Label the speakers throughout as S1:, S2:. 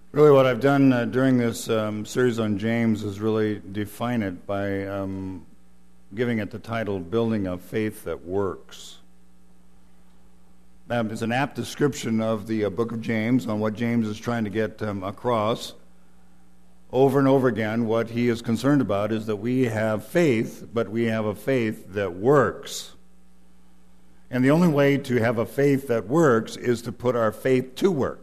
S1: Really, what I've done during this series on James is really define it by giving it the title, Building a Faith That Works. That is an apt description of the book of James on what James is trying to get across. Over and over again, what he is concerned about is that we have faith, but we have a faith that works. And the only way to have a faith that works is to put our faith to work.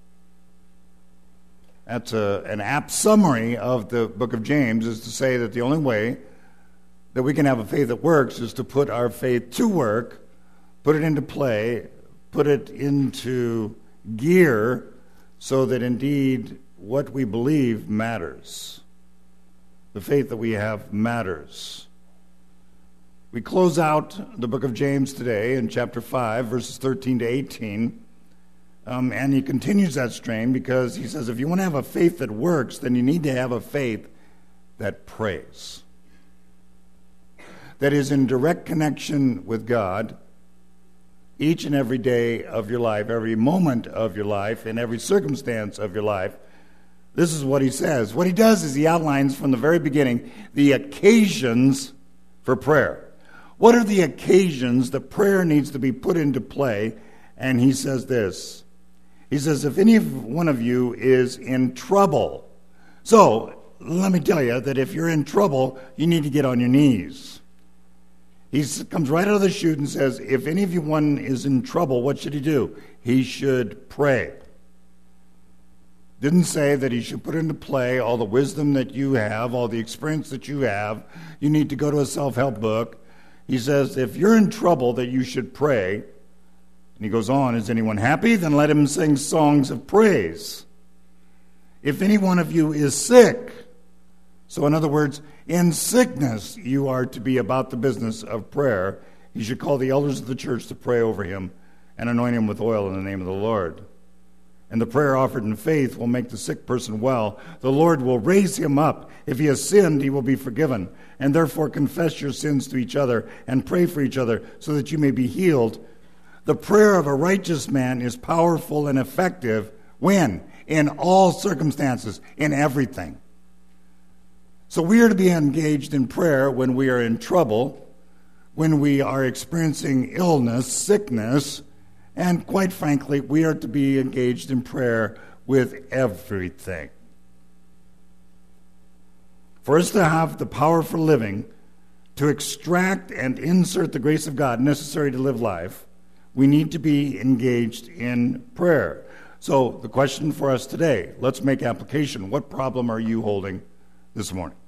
S1: That's an apt summary of the book of James, is to say that the only way that we can have a faith that works is to put our faith to work, put it into play, put it into gear, so that indeed what we believe matters. The faith that we have matters. We close out the book of James today in chapter 5, verses 13 to 18. And he continues that strain because he says if you want to have a faith that works, then you need to have a faith that prays. That is in direct connection with God each and every day of your life, every moment of your life, in every circumstance of your life. This is what he says. What he does is he outlines from the very beginning the occasions for prayer. What are the occasions that prayer needs to be put into play? And he says this. He says, if any one of you is in trouble. So, let me tell you that if you're in trouble, you need to get on your knees. He comes right out of the chute and says, if any of you one is in trouble, what should he do? He should pray. Didn't say that he should put into play all the wisdom that you have, all the experience that you have. You need to go to a self-help book. He says, if you're in trouble, that you should pray. And he goes on, is anyone happy? Then let him sing songs of praise. If any one of you is sick, so in other words, in sickness, you are to be about the business of prayer. He should call the elders of the church to pray over him and anoint him with oil in the name of the Lord. And the prayer offered in faith will make the sick person well. The Lord will raise him up. If he has sinned, he will be forgiven. And therefore confess your sins to each other and pray for each other so that you may be healed. The prayer of a righteous man is powerful and effective when? In all circumstances, in everything. So we are to be engaged in prayer when we are in trouble, when we are experiencing illness, sickness, and quite frankly, we are to be engaged in prayer with everything. For us to have the power for living, to extract and insert the grace of God necessary to live life, we need to be engaged in prayer. So the question for us today, let's make application. What problem are you holding this morning?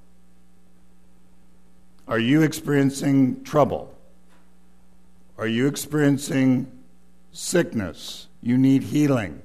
S1: Are you experiencing trouble? Are you experiencing sickness? You need healing.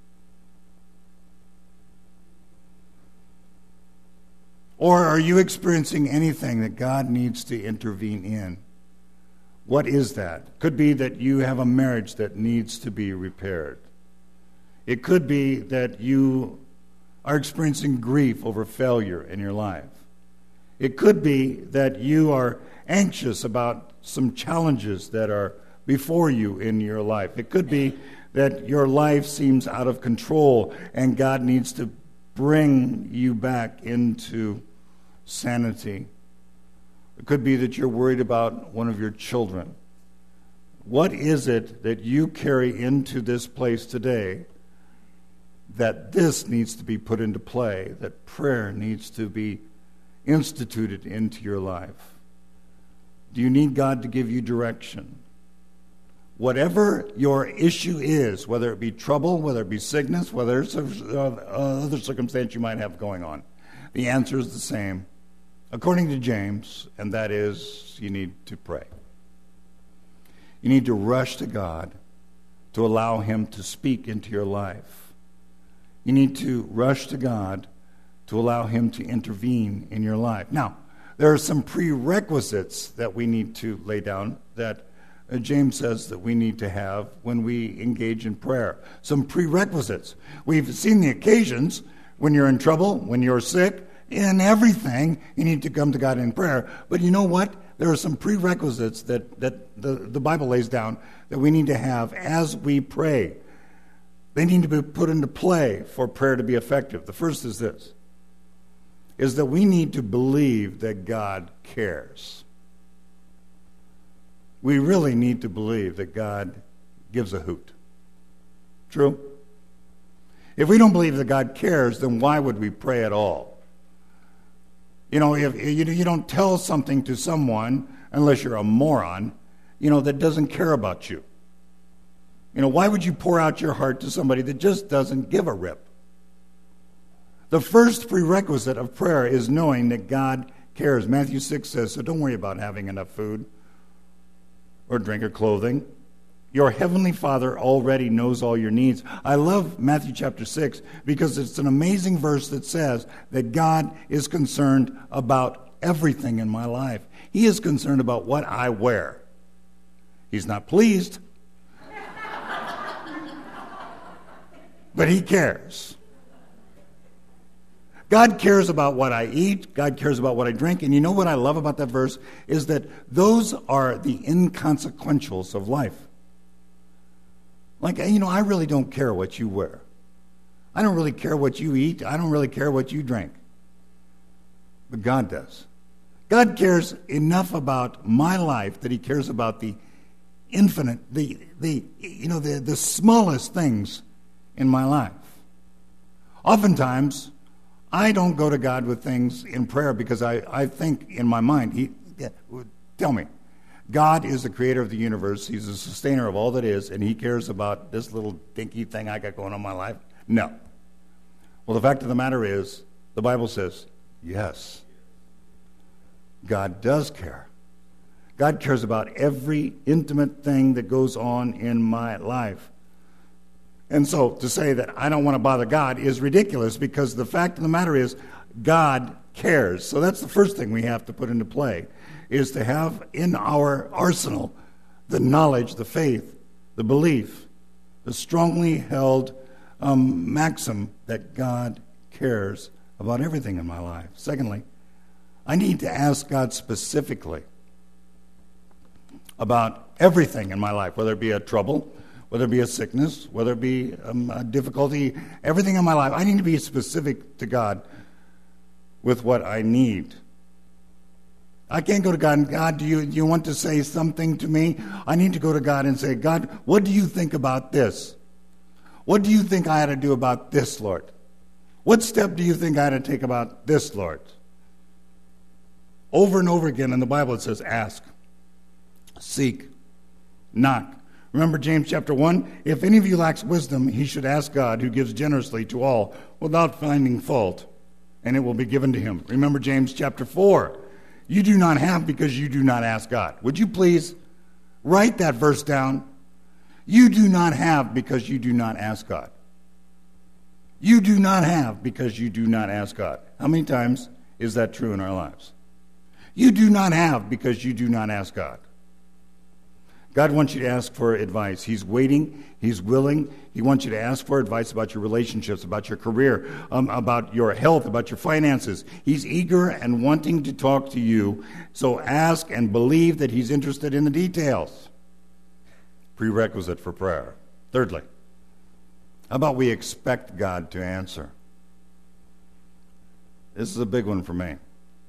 S1: Or are you experiencing anything that God needs to intervene in? What is that? Could be that you have a marriage that needs to be repaired. It could be that you are experiencing grief over failure in your life. It could be that you are anxious about some challenges that are before you in your life. It could be that your life seems out of control and God needs to bring you back into sanity. It could be that you're worried about one of your children. What is it that you carry into this place today that this needs to be put into play, that prayer needs to be instituted into your life? Do you need God to give you direction? Whatever your issue is, whether it be trouble, whether it be sickness, whether it's other circumstance you might have going on, the answer is the same, according to James, and that is you need to pray. You need to rush to God to allow him to speak into your life. You need to rush to God to allow him to intervene in your life. Now, there are some prerequisites that we need to lay down that James says that we need to have when we engage in prayer. Some prerequisites. We've seen the occasions when you're in trouble, when you're sick, in everything, you need to come to God in prayer. But you know what? There are some prerequisites that the Bible lays down that we need to have as we pray. They need to be put into play for prayer to be effective. The first is this, is that we need to believe that God cares. We really need to believe that God gives a hoot. True? If we don't believe that God cares, then why would we pray at all? You know, if you don't tell something to someone, unless you're a moron, that doesn't care about you. Why would you pour out your heart to somebody that just doesn't give a rip? The first prerequisite of prayer is knowing that God cares. Matthew 6 says, so don't worry about having enough food or drink or clothing. Your heavenly Father already knows all your needs. I love Matthew chapter 6 because it's an amazing verse that says that God is concerned about everything in my life. He is concerned about what I wear. He's not pleased, but he cares. God cares about what I eat. God cares about what I drink. And you know what I love about that verse is that those are the inconsequentials of life. Like, I really don't care what you wear. I don't really care what you eat. I don't really care what you drink. But God does. God cares enough about my life that he cares about the infinite, the smallest things in my life. Oftentimes, I don't go to God with things in prayer because I think in my mind, tell me, God is the creator of the universe. He's the sustainer of all that is, and he cares about this little dinky thing I got going on in my life? No. Well, the fact of the matter is, the Bible says, yes, God does care. God cares about every intimate thing that goes on in my life. And so to say that I don't want to bother God is ridiculous because the fact of the matter is God cares. So that's the first thing we have to put into play, is to have in our arsenal the knowledge, the faith, the belief, the strongly held maxim that God cares about everything in my life. Secondly, I need to ask God specifically about everything in my life, whether it be a trouble, whether it be a sickness, whether it be a difficulty, everything in my life. I need to be specific to God with what I need. I can't go to God and, God, do you want to say something to me? I need to go to God and say, God, what do you think about this? What do you think I ought to do about this, Lord? What step do you think I ought to take about this, Lord? Over and over again in the Bible it says, ask, seek, knock. Remember James chapter 1? If any of you lacks wisdom, he should ask God, who gives generously to all without finding fault, and it will be given to him. Remember James chapter 4? You do not have because you do not ask God. Would you please write that verse down? You do not have because you do not ask God. You do not have because you do not ask God. How many times is that true in our lives? You do not have because you do not ask God. God wants you to ask for advice. He's waiting. He's willing. He wants you to ask for advice about your relationships, about your career, about your health, about your finances. He's eager and wanting to talk to you. So ask and believe that he's interested in the details. Prerequisite for prayer. Thirdly, how about we expect God to answer? This is a big one for me.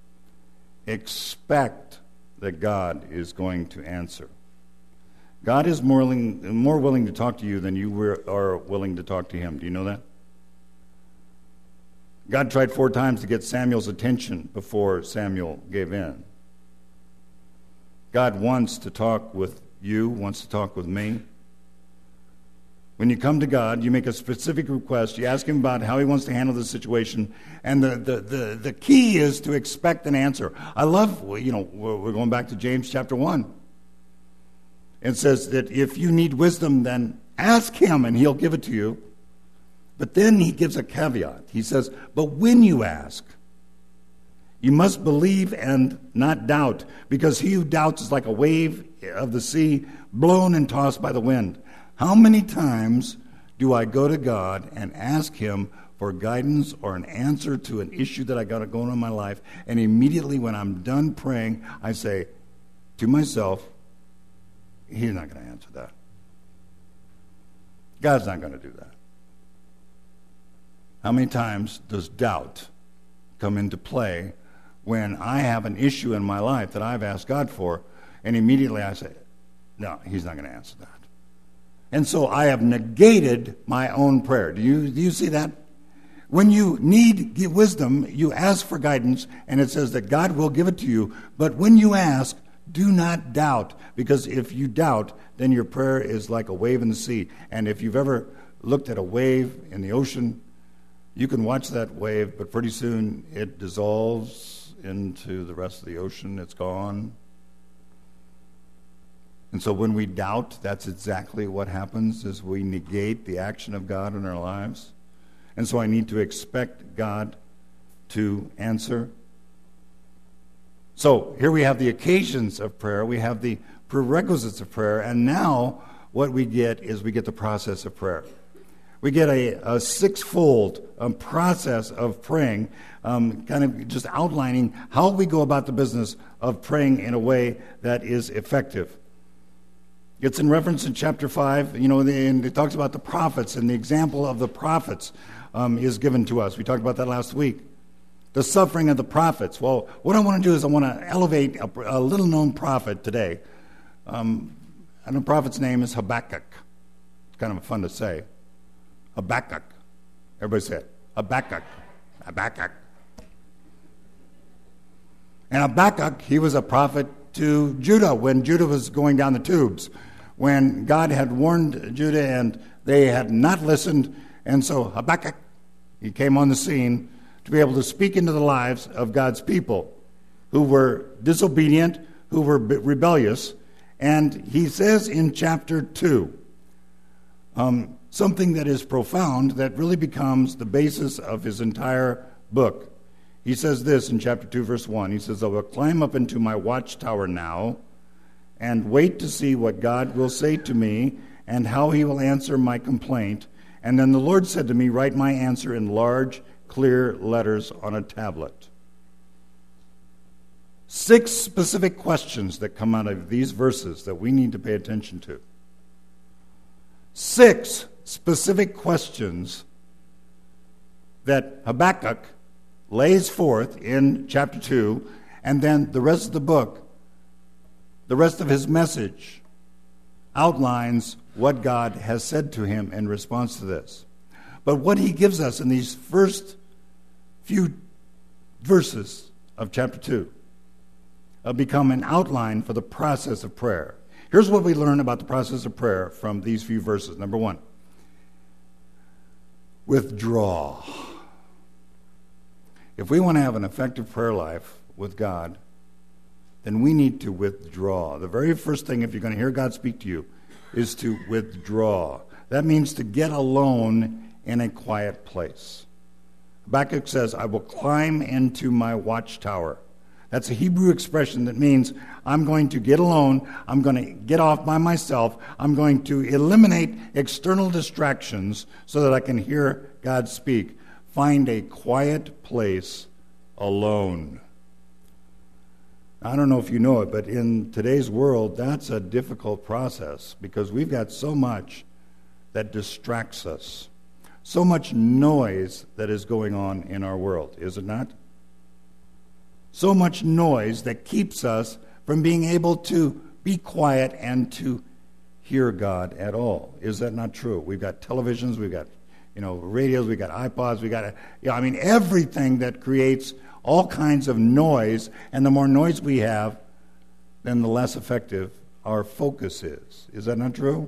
S1: Expect that God is going to answer. God is more willing to talk to you than you are willing to talk to him. Do you know that? God tried 4 times to get Samuel's attention before Samuel gave in. God wants to talk with you, wants to talk with me. When you come to God, you make a specific request. You ask him about how he wants to handle the situation. And the key is to expect an answer. I love, we're going back to James chapter 1. It says that if you need wisdom, then ask him and he'll give it to you. But then he gives a caveat. He says, but when you ask, you must believe and not doubt, because he who doubts is like a wave of the sea, blown and tossed by the wind. How many times do I go to God and ask him for guidance or an answer to an issue that I got going on in my life, and immediately when I'm done praying, I say to myself, he's not going to answer that. God's not going to do that. How many times does doubt come into play when I have an issue in my life that I've asked God for, and immediately I say, no, he's not going to answer that. And so I have negated my own prayer. Do you see that? When you need wisdom, you ask for guidance, and it says that God will give it to you. But when you ask, do not doubt, because if you doubt, then your prayer is like a wave in the sea. And if you've ever looked at a wave in the ocean, you can watch that wave, but pretty soon it dissolves into the rest of the ocean. It's gone. And so when we doubt, that's exactly what happens, is we negate the action of God in our lives. And so I need to expect God to answer. So here we have the occasions of prayer, we have the prerequisites of prayer, and now what we get is we get the process of prayer. We get a six-fold process of praying, kind of just outlining how we go about the business of praying in a way that is effective. It's in reference in chapter 5, and it talks about the prophets, and the example of the prophets is given to us. We talked about that last week. The suffering of the prophets. Well, what I want to do is I want to elevate a little-known prophet today. And the prophet's name is Habakkuk. It's kind of fun to say. Habakkuk. Everybody say it. Habakkuk. Habakkuk. And Habakkuk, he was a prophet to Judah when Judah was going down the tubes. When God had warned Judah and they had not listened. And so Habakkuk, he came on the scene to be able to speak into the lives of God's people who were disobedient, who were rebellious. And he says in chapter 2, something that is profound that really becomes the basis of his entire book. He says this in chapter 2, verse 1. He says, I will climb up into my watchtower now and wait to see what God will say to me and how he will answer my complaint. And then the Lord said to me, write my answer in large, clear letters on a tablet. 6 specific questions that come out of these verses that we need to pay attention to. 6 specific questions that Habakkuk lays forth in chapter 2, and then the rest of the book, the rest of his message, outlines what God has said to him in response to this. But what he gives us in these first few verses of chapter 2 become an outline for the process of prayer. Here's what we learn about the process of prayer from these few verses. Number 1, withdraw. If we want to have an effective prayer life with God, then we need to withdraw. The very first thing, if you're going to hear God speak to you, is to withdraw. That means to get alone in a quiet place. Habakkuk says, I will climb into my watchtower. That's a Hebrew expression that means I'm going to get alone, I'm going to get off by myself, I'm going to eliminate external distractions so that I can hear God speak. Find a quiet place alone. I don't know if you know it, but in today's world, that's a difficult process because we've got so much that distracts us. So much noise that is going on in our world, is it not? So much noise that keeps us from being able to be quiet and to hear God at all. Is that not true? We've got televisions, we've got radios, we've got iPods, we've got everything that creates all kinds of noise, and the more noise we have, then the less effective our focus is. Is that not true?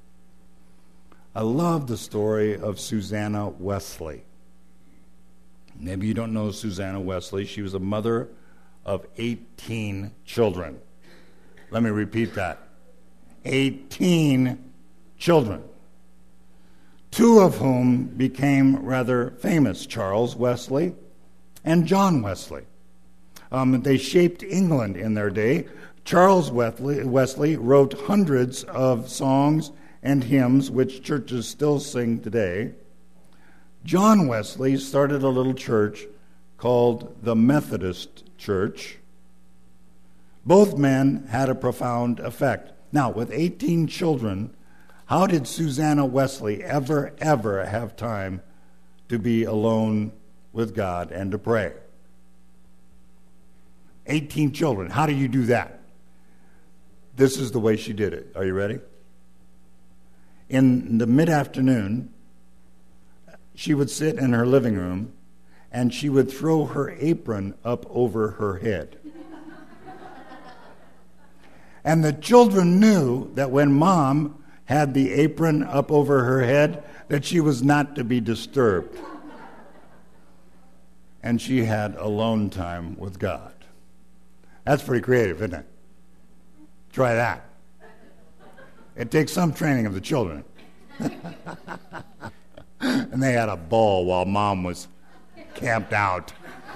S1: I love the story of Susanna Wesley. Maybe you don't know Susanna Wesley. She was a mother of 18 children. Let me repeat that. 18 children. 2 of whom became rather famous, Charles Wesley and John Wesley. They shaped England in their day. Charles Wesley wrote hundreds of songs and hymns which churches still sing today. John Wesley started a little church called the Methodist Church. Both men had a profound effect. Now, with 18 children, how did Susanna Wesley ever have time to be alone with God and to pray. 18 children. How do you do that? This is the way she did it. Are you ready? In the mid-afternoon, she would sit in her living room and she would throw her apron up over her head. And the children knew that when Mom had the apron up over her head, that she was not to be disturbed. And she had alone time with God. That's pretty creative, isn't it? Try that. It takes some training of the children. And they had a ball while Mom was camped out.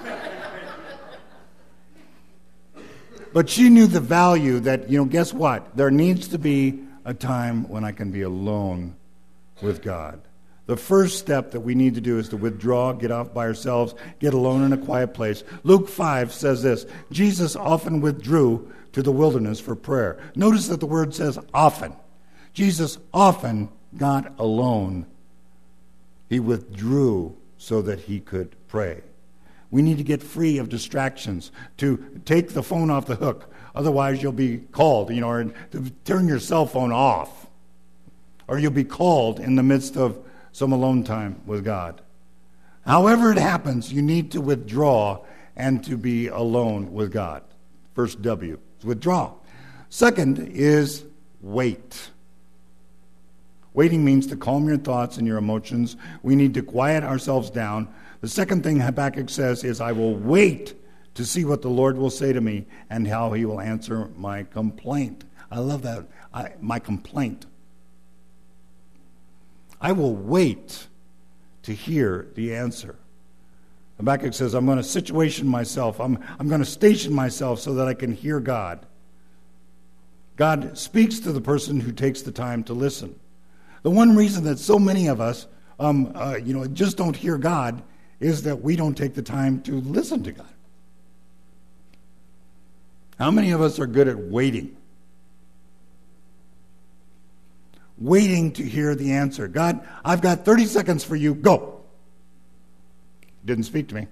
S1: But she knew the value that, guess what? There needs to be a time when I can be alone with God. The first step that we need to do is to withdraw, get off by ourselves, get alone in a quiet place. Luke 5 says this: Jesus often withdrew to the wilderness for prayer. Notice that the word says often. Jesus often got alone. He withdrew so that he could pray. We need to get free of distractions, to take the phone off the hook. Otherwise, you'll be called, or to turn your cell phone off. Or you'll be called in the midst of some alone time with God. However it happens, you need to withdraw and to be alone with God. First W is withdraw. Second is wait. Waiting means to calm your thoughts and your emotions. We need to quiet ourselves down. The second thing Habakkuk says is, I will wait to see what the Lord will say to me and how he will answer my complaint. I love that. My complaint. I will wait to hear the answer. Habakkuk says, I'm going to situation myself. I'm going to station myself so that I can hear God. God speaks to the person who takes the time to listen. The one reason that so many of us, just don't hear God is that we don't take the time to listen to God. How many of us are good at waiting? Waiting to hear the answer. God, I've got 30 seconds for you. Go. Didn't speak to me.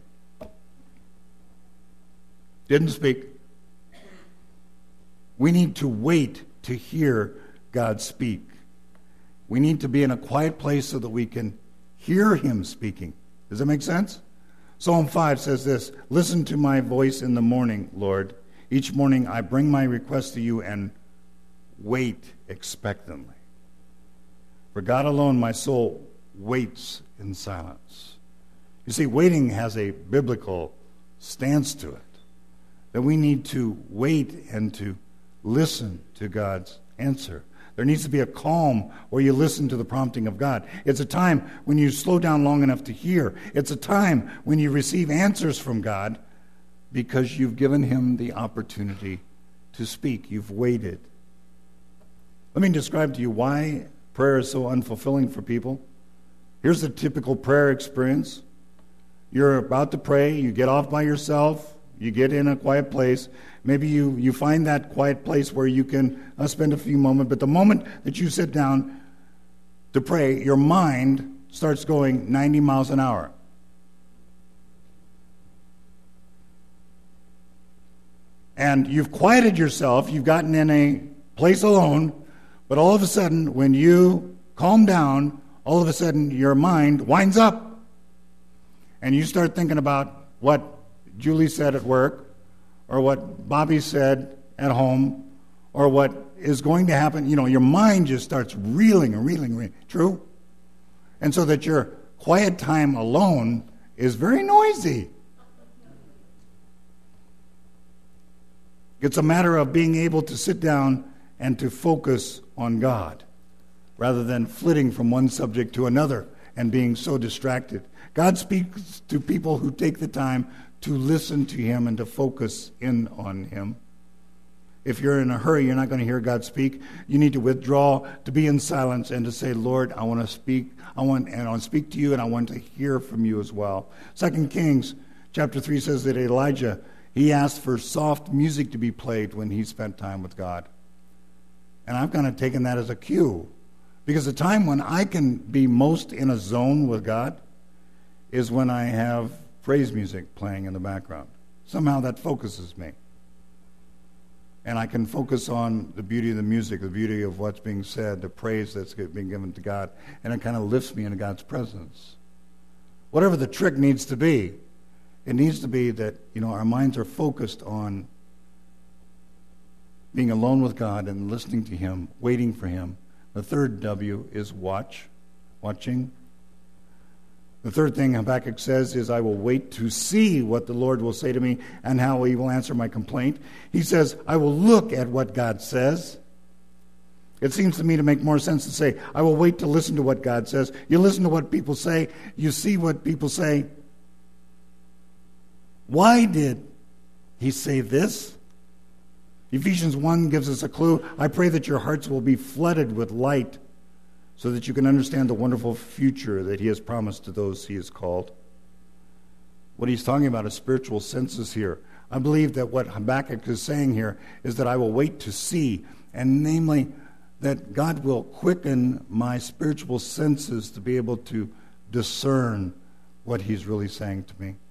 S1: Didn't speak. We need to wait to hear God speak. We need to be in a quiet place so that we can hear him speaking. Does that make sense? Psalm 5 says this: listen to my voice in the morning, Lord. Each morning I bring my request to you and wait expectantly. For God alone my soul waits in silence. You see, waiting has a biblical stance to it. That we need to wait and to listen to God's answer. There needs to be a calm where you listen to the prompting of God. It's a time when you slow down long enough to hear. It's a time when you receive answers from God because you've given him the opportunity to speak. You've waited. Let me describe to you why prayer is so unfulfilling for people. Here's the typical prayer experience. You're about to pray. You get off by yourself. You get in a quiet place. Maybe you find that quiet place where you can spend a few moments. But the moment that you sit down to pray, your mind starts going 90 miles an hour. And you've quieted yourself. You've gotten in a place alone. But all of a sudden, when you calm down, all of a sudden your mind winds up. And you start thinking about what Julie said at work, or what Bobby said at home, or what is going to happen. Your mind just starts reeling and reeling. True? And so that your quiet time alone is very noisy. It's a matter of being able to sit down and to focus on God, rather than flitting from one subject to another and being so distracted. God speaks to people who take the time to listen to him and to focus in on him. If you're in a hurry, you're not going to hear God speak. You need to withdraw, to be in silence, and to say, Lord, I want to speak. I want to speak to you, and I want to hear from you as well. 2 Kings chapter 3 says that Elijah, he asked for soft music to be played when he spent time with God. And I've kind of taken that as a cue. Because the time when I can be most in a zone with God is when I have praise music playing in the background. Somehow that focuses me. And I can focus on the beauty of the music, the beauty of what's being said, the praise that's being given to God, and it kind of lifts me into God's presence. Whatever the trick needs to be, it needs to be that, our minds are focused on being alone with God and listening to Him, waiting for Him. The third W is watching. The third thing Habakkuk says is, I will wait to see what the Lord will say to me and how He will answer my complaint. He says, I will look at what God says. It seems to me to make more sense to say, I will wait to listen to what God says. You listen to what people say. You see what people say. Why did He say this? Ephesians 1 gives us a clue. I pray that your hearts will be flooded with light so that you can understand the wonderful future that He has promised to those He has called. What he's talking about is spiritual senses here. I believe that what Habakkuk is saying here is that I will wait to see, and namely that God will quicken my spiritual senses to be able to discern what He's really saying to me.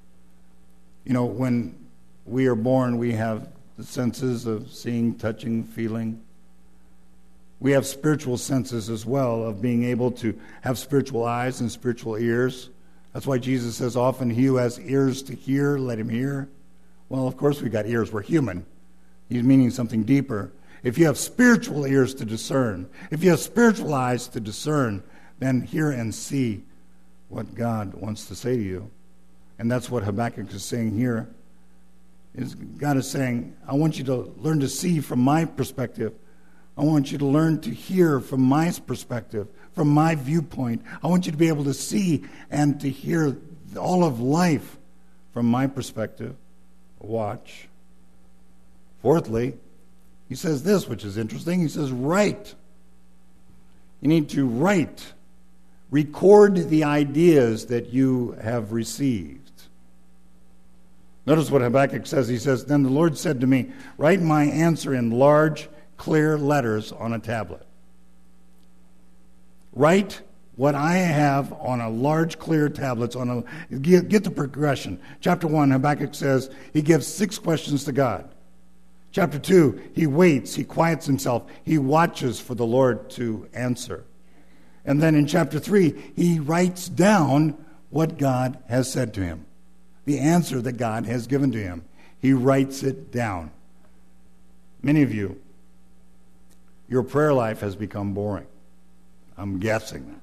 S1: When we are born, we have the senses of seeing, touching, feeling. We have spiritual senses as well, of being able to have spiritual eyes and spiritual ears. That's why Jesus says often, he who has ears to hear, let him hear. Well, of course we got ears. We're human. He's meaning something deeper. If you have spiritual ears to discern, if you have spiritual eyes to discern, then hear and see what God wants to say to you. And that's what Habakkuk is saying here. God is saying, I want you to learn to see from my perspective. I want you to learn to hear from my perspective, from my viewpoint. I want you to be able to see and to hear all of life from my perspective. Watch. Fourthly, he says this, which is interesting. He says, write. You need to write. Record the ideas that you have received. Notice what Habakkuk says. He says, then the Lord said to me, write my answer in large, clear letters on a tablet. Write what I have on a large, clear tablets. Get the progression. Chapter 1, Habakkuk says he gives 6 questions to God. Chapter 2, he waits, he quiets himself, he watches for the Lord to answer. And then in chapter 3, he writes down what God has said to him, the answer that God has given to him. He writes it down. Many of you, your prayer life has become boring. I'm guessing that.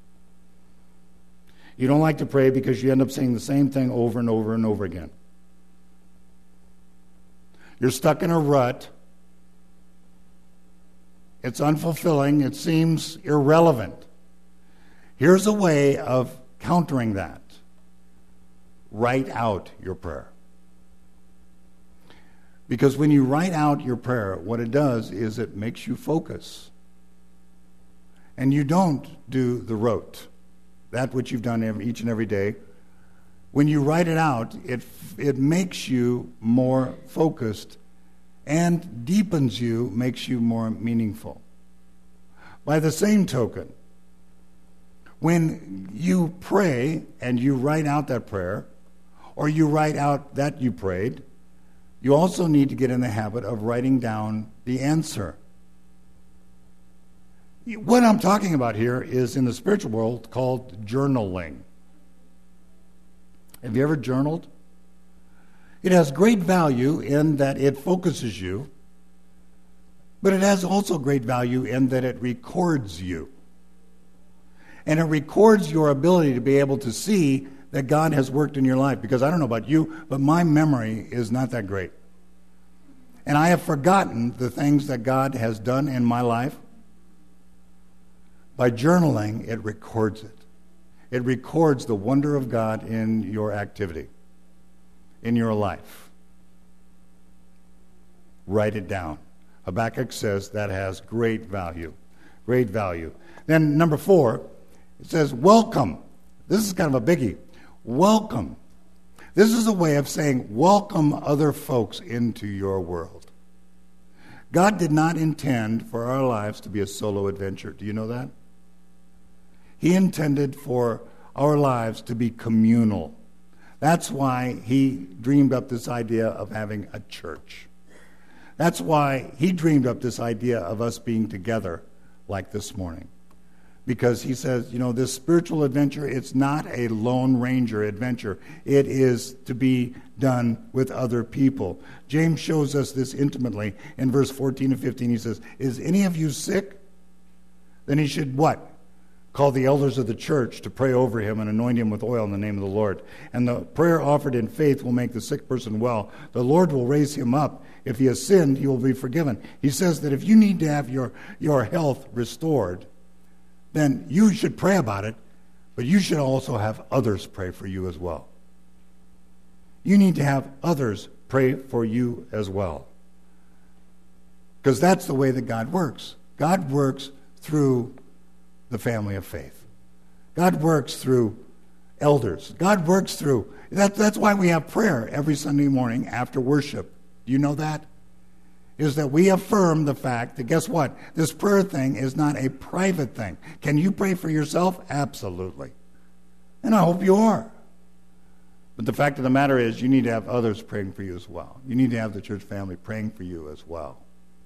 S1: You don't like to pray because you end up saying the same thing over and over and over again. You're stuck in a rut. It's unfulfilling. It seems irrelevant. Here's a way of countering that. Write out your prayer. Because when you write out your prayer, what it does is it makes you focus. And you don't do the rote, that which you've done each and every day. When you write it out, it makes you more focused and deepens you, makes you more meaningful. By the same token, when you pray and you write out that prayer, or you write out that you prayed, you also need to get in the habit of writing down the answer. What I'm talking about here is in the spiritual world called journaling. Have you ever journaled? It has great value in that it focuses you, but it has also great value in that it records you. And it records your ability to be able to see that God has worked in your life. Because I don't know about you, but my memory is not that great. And I have forgotten the things that God has done in my life. By journaling, it records it. It records the wonder of God in your activity, in your life. Write it down. Habakkuk says that has great value. Great value. Then number 4, it says welcome. This is kind of a biggie. Welcome. This is a way of saying welcome other folks into your world. God did not intend for our lives to be a solo adventure. Do you know that? He intended for our lives to be communal. That's why he dreamed up this idea of having a church. That's why he dreamed up this idea of us being together like this morning. Because he says, this spiritual adventure, it's not a Lone Ranger adventure. It is to be done with other people. James shows us this intimately in verse 14 and 15. He says, is any of you sick? Then he should what? Call the elders of the church to pray over him and anoint him with oil in the name of the Lord. And the prayer offered in faith will make the sick person well. The Lord will raise him up. If he has sinned, he will be forgiven. He says that if you need to have your health restored, then you should pray about it, but you should also have others pray for you as well. You need to have others pray for you as well. Because that's the way that God works. God works through the family of faith. God works through elders. God works through... That's why we have prayer every Sunday morning after worship. Do you know that? Is that we affirm the fact that, guess what? This prayer thing is not a private thing. Can you pray for yourself? Absolutely. And I hope you are. But the fact of the matter is, you need to have others praying for you as well. You need to have the church family praying for you as well.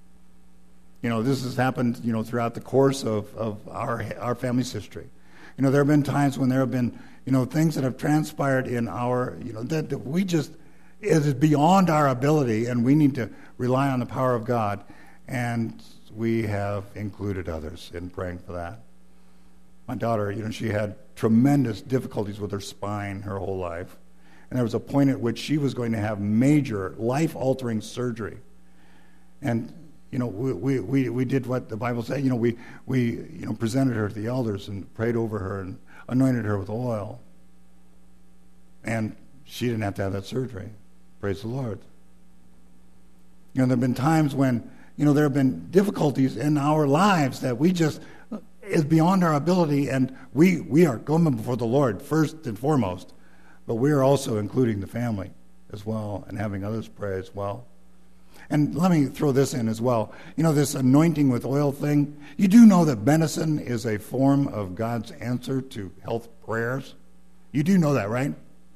S1: This has happened, throughout the course of our family's history. There have been times when there have been, things that have transpired in our, that we just... It is beyond our ability, and we need to rely on the power of God. And we have included others in praying for that. My daughter, she had tremendous difficulties with her spine her whole life. And there was a point at which she was going to have major, life-altering surgery. And, we did what the Bible said. We presented her to the elders and prayed over her and anointed her with oil. And she didn't have to have that surgery. Praise the Lord. There have been times when, there have been difficulties in our lives that we just, is beyond our ability, and we are going before the Lord first and foremost, but we are also including the family as well and having others pray as well. And let me throw this in as well. This anointing with oil thing, you do know that medicine is a form of God's answer to health prayers? You do know that, right?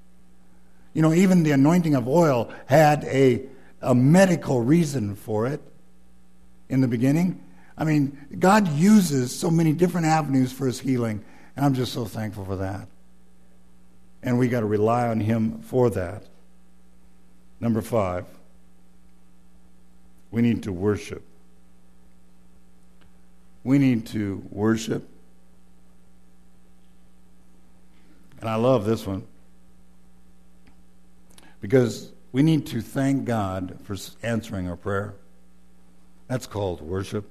S1: Even the anointing of oil had a medical reason for it in the beginning. God uses so many different avenues for his healing, and I'm just so thankful for that. And we got to rely on him for that. Number 5, we need to worship. We need to worship. And I love this one. Because we need to thank God for answering our prayer. That's called worship.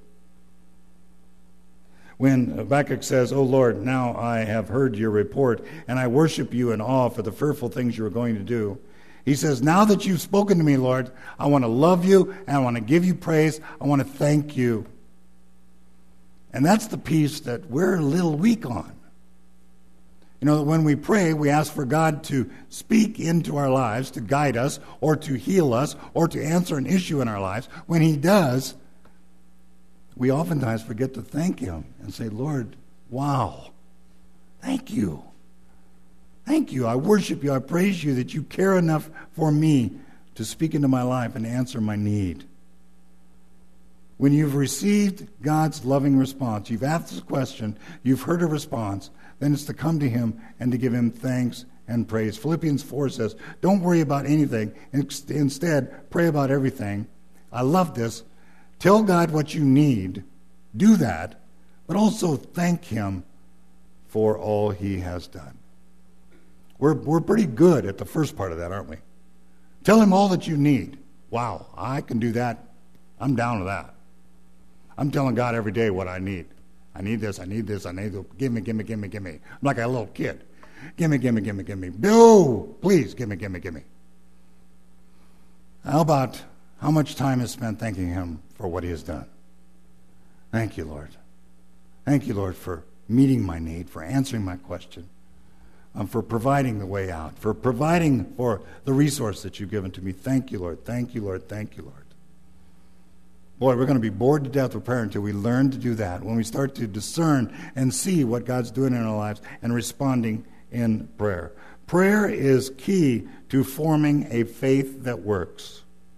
S1: When Habakkuk says, "O Lord, now I have heard your report, and I worship you in awe for the fearful things you are going to do." He says, now that you've spoken to me, Lord, I want to love you, and I want to give you praise. I want to thank you. And that's the piece that we're a little weak on. When we pray, we ask for God to speak into our lives, to guide us, or to heal us, or to answer an issue in our lives. When he does, we oftentimes forget to thank him and say, Lord, wow, thank you. Thank you. I worship you. I praise you that you care enough for me to speak into my life and answer my need. When you've received God's loving response, you've asked a question, you've heard a response, then it's to come to him and to give him thanks and praise. Philippians 4 says, don't worry about anything. Instead, pray about everything. I love this. Tell God what you need. Do that. But also thank him for all he has done. We're pretty good at the first part of that, aren't we? Tell him all that you need. Wow, I can do that. I'm down with that. I'm telling God every day what I need. I need this, I need this, I need this. Give me. I'm like a little kid. Give me. No, please, give me. How much time is spent thanking him for what he has done? Thank you, Lord. Thank you, Lord, for meeting my need, for answering my question, for providing the way out, for providing for the resource that you've given to me. Thank you, Lord. Thank you, Lord. Thank you, Lord. Boy, we're going to be bored to death with prayer until we learn to do that. When we start to discern and see what God's doing in our lives and responding in prayer. Prayer is key to forming a faith that works.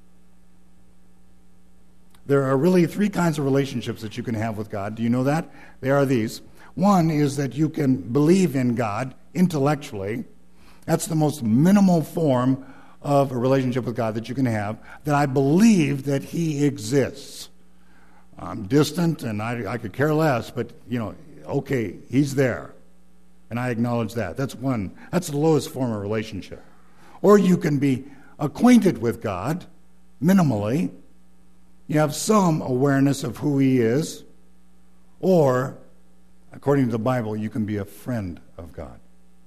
S1: There are really three kinds of relationships that you can have with God. Do you know that? They are these. One is that you can believe in God intellectually. That's the most minimal form of a relationship with God that you can have, that I believe that He exists. I'm distant and I could care less, but, okay, He's there. And I acknowledge that. That's one. That's the lowest form of relationship. Or you can be acquainted with God minimally. You have some awareness of who He is. Or, according to the Bible, you can be a friend of God.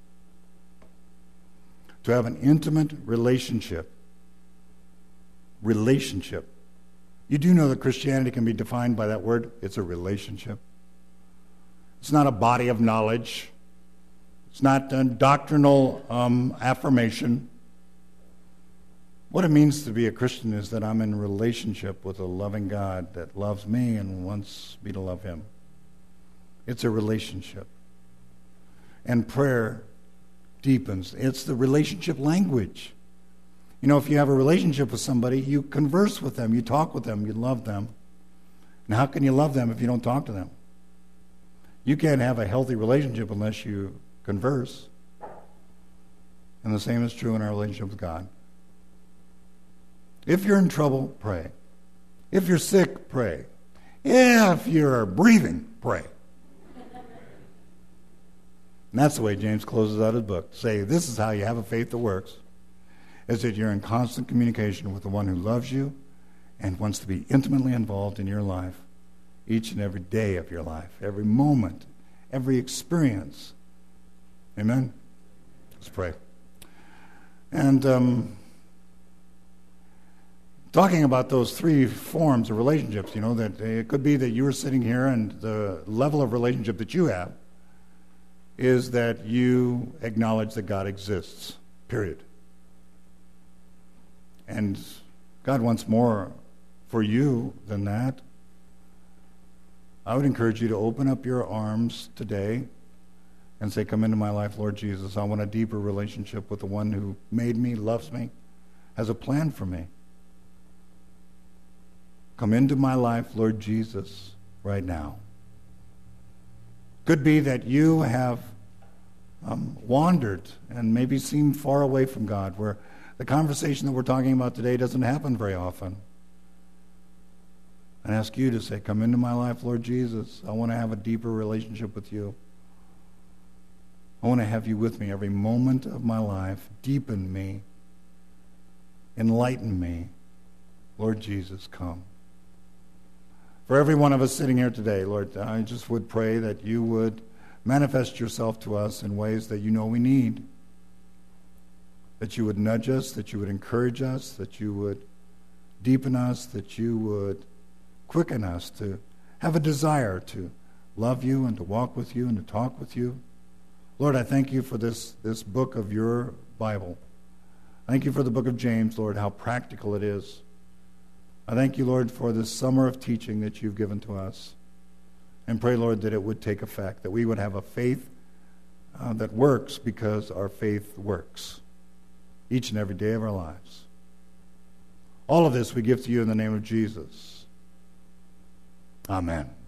S1: To have an intimate relationship. You do know that Christianity can be defined by that word. It's a relationship. It's not a body of knowledge. It's not a doctrinal affirmation. What it means to be a Christian is that I'm in relationship with a loving God that loves me and wants me to love Him. It's a relationship. And prayer deepens. It's the relationship language. If you have a relationship with somebody, you converse with them, you talk with them, you love them. And how can you love them if you don't talk to them? You can't have a healthy relationship unless you converse. And the same is true in our relationship with God. If you're in trouble, pray. If you're sick, pray. If you're breathing, pray. And that's the way James closes out his book. Say, this is how you have a faith that works, is that you're in constant communication with the one who loves you and wants to be intimately involved in your life each and every day of your life, every moment, every experience. Amen? Let's pray. And talking about those three forms of relationships, that it could be that you're sitting here and the level of relationship that you have is that you acknowledge that God exists, period. And God wants more for you than that. I would encourage you to open up your arms today and say, come into my life, Lord Jesus. I want a deeper relationship with the one who made me, loves me, has a plan for me. Come into my life, Lord Jesus, right now. Could be that you have wandered and maybe seemed far away from God, where the conversation that we're talking about today doesn't happen very often. And ask you to say, come into my life, Lord Jesus. I want to have a deeper relationship with you. I want to have you with me every moment of my life. Deepen me. Enlighten me. Lord Jesus, come. For every one of us sitting here today, Lord, I just would pray that you would manifest yourself to us in ways that you know we need. That you would nudge us, that you would encourage us, that you would deepen us, that you would quicken us to have a desire to love you and to walk with you and to talk with you. Lord, I thank you for this book of your Bible. Thank you for the book of James, Lord, how practical it is. I thank you, Lord, for this summer of teaching that you've given to us. And pray, Lord, that it would take effect, that we would have a faith that works because our faith works each and every day of our lives. All of this we give to you in the name of Jesus. Amen.